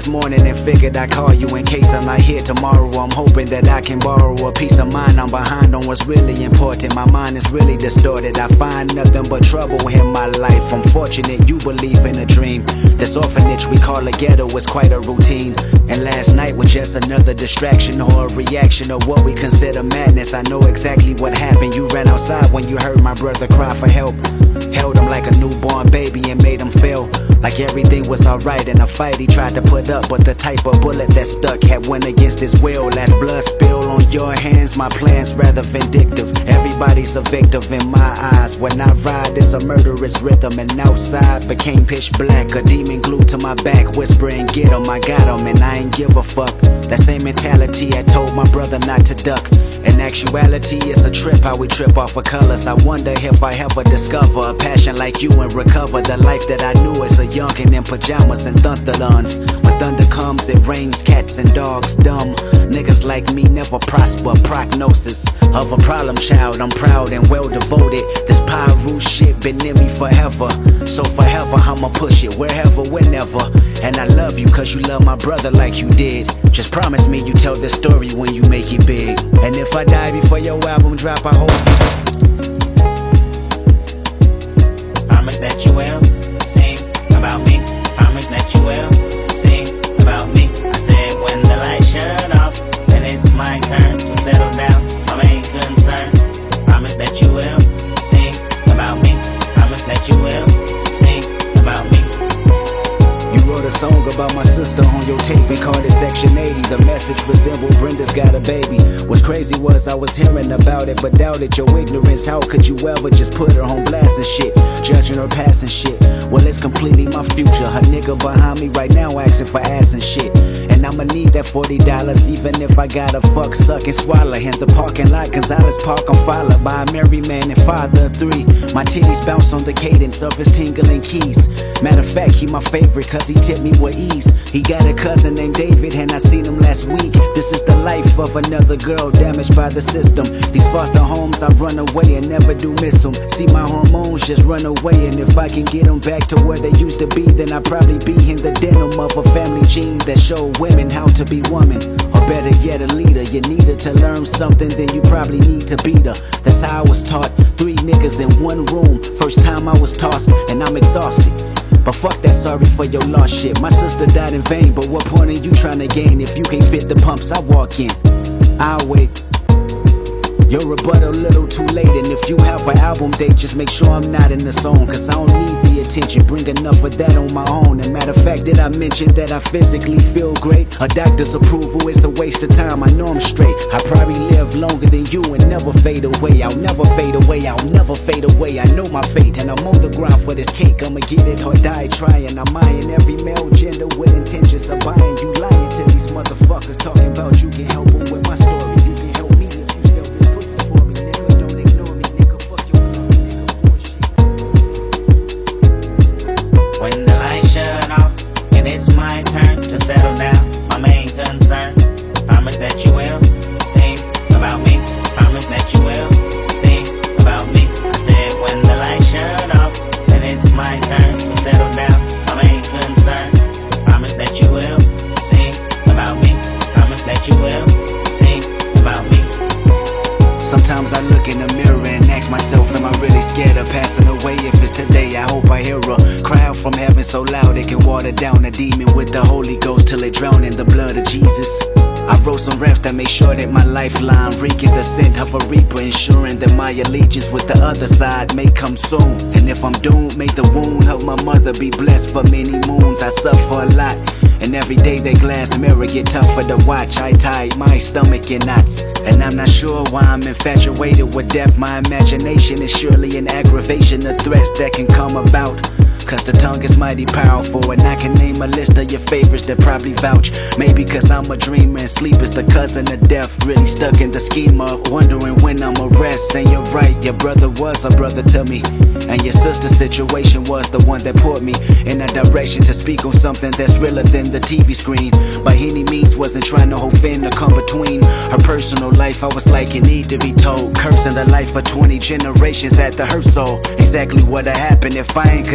morning and figured I'd call you in case I'm not here tomorrow. I'm hoping that I can borrow a peace of mind. I'm behind on what's really important. My mind is really distorted. I find nothing but trouble in my life. I'm fortunate you believe in a dream. This orphanage we call a ghetto is quite a routine. And last night was just another distraction or a reaction of what we consider madness. I know exactly what happened. You ran outside when you heard my brother cry for help. Held him like a newborn baby and made him feel like everything was alright in a fight he tried to put up. But the type of bullet that stuck had went against his will. Last blood spill on your hands, my plan's rather vindictive. Everybody's a victim in my eyes. When I ride, it's a murderous rhythm. And outside became pitch black, a demon glued to my back, whispering, get him, I got him, and I ain't give a fuck. That same mentality I told my brother not to duck. In actuality, it's a trip how we trip off of colors. I wonder if I ever discover a passion like you and recover the life that I knew as a youngin' in pajamas and thunderlons. When thunder comes, it rains cats and dogs. Dumb niggas like me never prosper. Prognosis of a problem child. I'm proud and well devoted. This Pyru shit been in me forever. So forever I'ma push it wherever, whenever. And I love you cause you love my brother like you did. Just promise me you tell this story when you make it big. And if I die before your album drop, I hope promise that you will sing about me. Promise that you will sing about me. I said when the lights shut off, then it's my turn to settle down. My main concern. Promise that you will sing about me. Promise that you will sing about me. You wrote a song about my sister on your tape and called it Section 80. The message resembled Brenda's got a baby. What's crazy was I was hearing about it but doubted your ignorance. How could you ever just put her on blast and shit, judging her past and shit? Well, it's completely my future. Her nigga behind me right now asking for ass and shit. And I'ma need that $40 even if I gotta fuck, suck, and swallow in the parking lot. Gonzalez Park, I'm followed by a married man and father of three. My titties bounce on the cadence of his tingling keys. Matter of fact, he my favorite cause he tipped me with ease. He got a cousin named David and I seen him last week. This is the life of another girl damaged by the system. These foster homes, I run away and never do miss them. See my hormones just run away, and if I can get them back to where they used to be, then I'd probably be in the denim of a family gene that showed women how to be woman. Or better yet, a leader. You needed to learn something, then you probably need to beat her. That's how I was taught. 3 niggas in one room. First time I was tossed and I'm exhausted. But fuck that sorry for your lost shit. My sister died in vain, but what point are you trying to gain if you can't fit the pumps I walk in? I'll wait. Your rebuttal a little too late, and if you have an album date, just make sure I'm not in the zone, cause I don't need the attention, bring enough of that on my own. And matter of fact, did I mention that I physically feel great? A doctor's approval is a waste of time, I know I'm straight. I probably live longer than you and never fade away. I'll never fade away, I'll never fade away. I know my fate and I'm on the ground for this cake. I'ma get it or die trying. I'm eyeing every male gender with intentions of buying. You lying to these motherfuckers talking about you can help them with my story. You can help me if you sell this pussy for me, nigga. Don't ignore me, nigga. Fuck your love, nigga. Bullshit. When the lights shut off and it's my turn to settle down, my main concern. Promise that you will sing about me. Promise that you will sing about me. I said when the lights shut off, then it's my turn to settle down. My main concern. Promise that you will sing about me. Promise that you will sing about me. Sometimes I look in the mirror and ask myself, am I really scared of passing away? If it's today, I hope I hear a cry out from heaven so loud it can water down a demon with the Holy Ghost till it drown in the blood of Jesus. I wrote some raps that make sure that my lifeline reeking the scent of a reaper, ensuring that my allegiance with the other side may come soon. And if I'm doomed, may the wound of my mother be blessed for many moons. I suffer a lot, and every day that glass mirror get tougher to watch. I tied my stomach in knots, and I'm not sure why I'm infatuated with death. My imagination is surely an aggravation of threats that can come about. Cause the tongue is mighty powerful, and I can name a list of your favorites that probably vouch. Maybe cause I'm a dreamer and sleep is the cousin of death. Really stuck in the schema, wondering when I'ma rest. And you're right, your brother was a brother to me, and your sister's situation was the one that put me in a direction to speak on something that's realer than the TV screen. By any means wasn't trying to offend or come between her personal life. I was like, it need to be told, cursing the life of 20 generations at the her soul. Exactly what'll happen if I ain't continue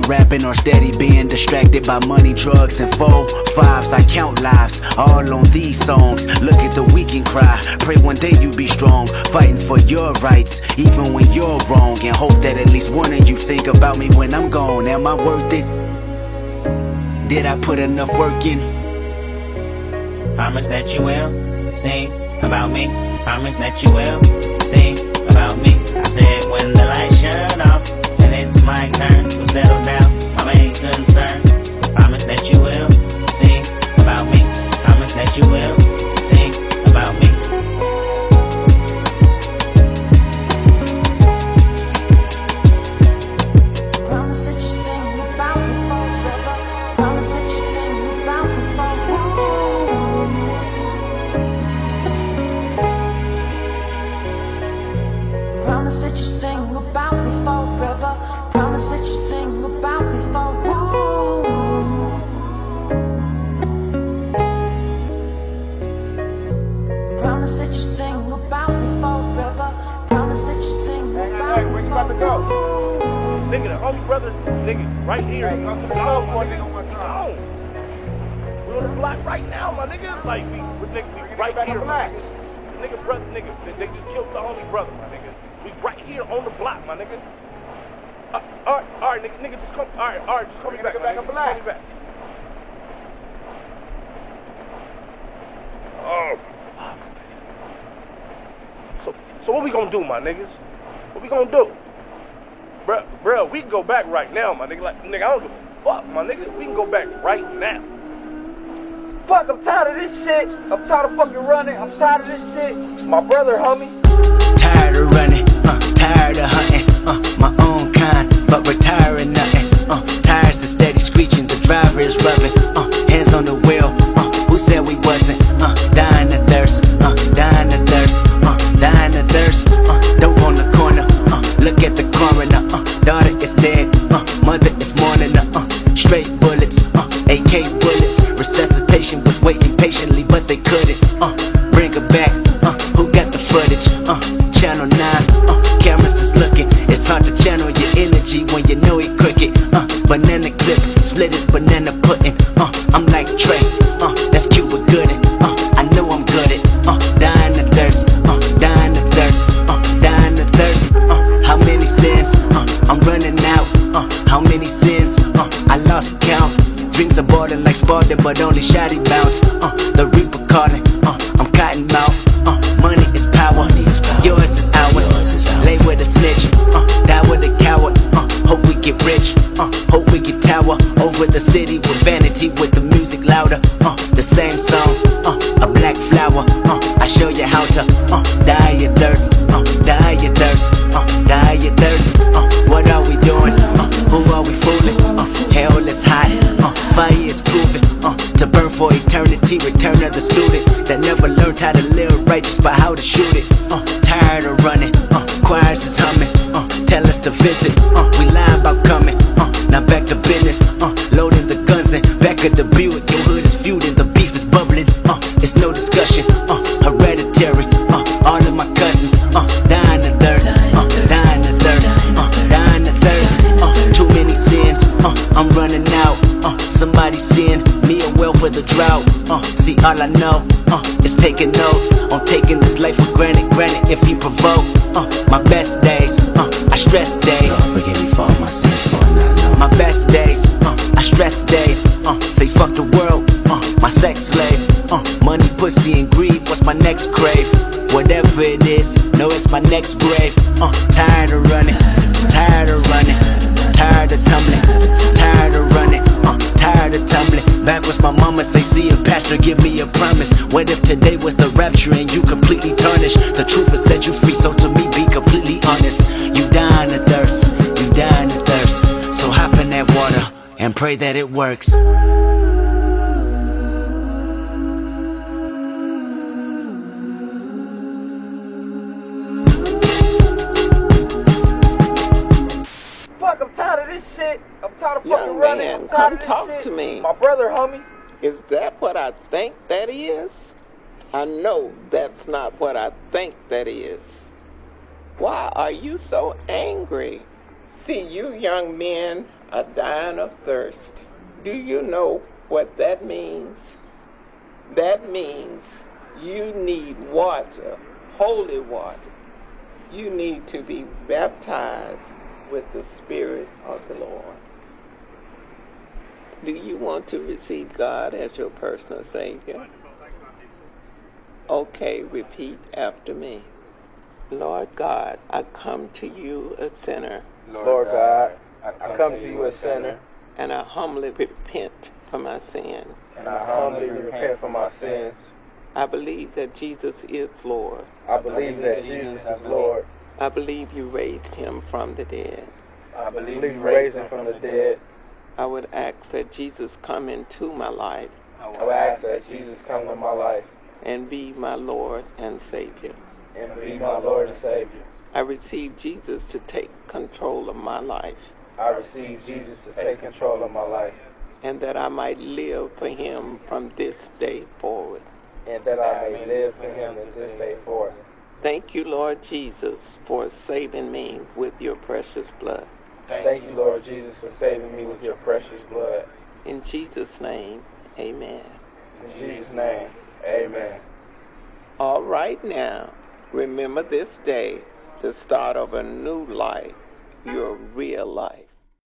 rapping or steady being distracted by money, drugs, and 4 5s. I count lives all on these songs. Look at the weak and cry. Pray one day you be strong, fighting for your rights, even when you're wrong. And hope that at least one of you think about me when I'm gone. Am I worth it? Did I put enough work in? Promise that you will sing about me. Promise that you will sing about me. I said when the lights shut off and it's my turn to settle down, my main concern. Promise that you will sing about me. Promise that you will sing about me. Promise that you sing about me forever. Promise that you sing about me forever. Promise that you sing about me forever. Promise that you sing about me forever. Promise that you sing about me forever. Promise that you sing about me forever. Hey, where you about to go? Nigga, the homie brother, nigga, right here. Hey, I'm gonna go for a nigga on my time. We're on the block right now, my nigga. Like, we right here, my nigga. Nigga, brother, nigga, they just killed the homie brother, my nigga. We right here on the block, my nigga. Alright, nigga, just come. Alright, just call me back. Just call me back. Oh. So what we gonna do, my niggas? What we gonna do? Bruh, we can go back right now, my nigga. Like, nigga, I don't give a fuck, my nigga. We can go back right now. Fuck, I'm tired of this shit. I'm tired of fucking running. I'm tired of this shit. My brother, homie. Tired of running, tired of hunting, my own kind, but retiring nothing. Tires are steady screeching, the driver is rubbing, hands on the wheel. Who said we wasn't? Dying of thirst, dying of thirst, dying of thirst. Dope on the corner, look at the coroner. Daughter is dead, mother is mourning. Straight bullets, AK bullets. Resuscitation was waiting patiently, but they couldn't. Bring her back. Who got the footage? Channel 9, cameras is looking. It's hard to channel your energy when you know it crooked. Banana clip, split his banana pudding. I'm like Trey, that's Cuba Gooding. I know I'm good at dying of thirst, dying of thirst, dying of thirst. How many sins? I'm running out. How many sins? I lost count. Dreams are boarding like Spartan, but only shoddy bounce. The Reaper calling. I'm cotton mouth. Money is power. Yours is ours. Lay with a snitch. Die with a coward. Hope we get rich. Hope we get tower over the city with vanity, with the music louder. The same song. A black flower. I show you how to die your thirst. Die your thirst. Die your thirst. What are we doing? Who are we fooling? Hell is hot. Fire is proven to burn for eternity. Return of the student that never learned how to live righteous, but how to shoot it. Tired of running, choirs is humming. Tell us to visit, we lie about coming. Now back to business, loading the guns and back of the Buick. Your hood is feuding, the beef is bubbling. It's no discussion, hereditary. All of my cousins, dying of thirst, dying of thirst, dying of thirst. Too many sins, I'm running out. Somebody send me a well for the drought. See, all I know is taking notes on taking this life for granted. Granted, if you provoke my best days, I stress days. Lord, forgive me for all my sins, for not knowing. My best days, I stress days. Say fuck the world, my sex slave. Money, pussy, and greed. What's my next crave? Whatever it is, know it's my next grave. Tired of running, tired of running, tired of tumbling, tired of running, tired of tumbling. Backwards, my mama say, see a pastor, give me a promise. What if today was the rapture and you completely tarnished? The truth will set you free, so to me, be completely honest. You dying of thirst, you dying of thirst. So hop in that water and pray that it works. I'm tired of this shit. I'm tired of fucking Young running. man, I'm tired come of this talk shit. to me. My brother, homie. Is that what I think that is? I know that's not what I think that is. Why are you so angry? See, you young men are dying of thirst. Do you know what that means? That means you need water, holy water. You need to be baptized with the Spirit of the Lord. Do you want to receive God as your personal Savior? Okay, repeat after me. Lord God, I come to you a sinner. Lord God, I come to you a sinner, and I humbly repent for my sin. and I humbly repent for my sins. I believe that Jesus is Lord. I believe that Jesus is Lord. I believe you raised him from the dead. I believe you raised him from the dead. I would ask that Jesus come into my life I would ask that Jesus come to my life and be my Lord and Savior. and be my Lord and Savior. I receive Jesus to take control of my life, I receive Jesus to take control of my life, and that I might live for him from this day forward. and that I may live for him in this day forth. Thank you, Lord Jesus, for saving me with your precious blood. Thank you, Lord Jesus, for saving me with your precious blood. In Jesus' name, amen. In Jesus' name, amen. All right now, remember this day, the start of a new life, your real life.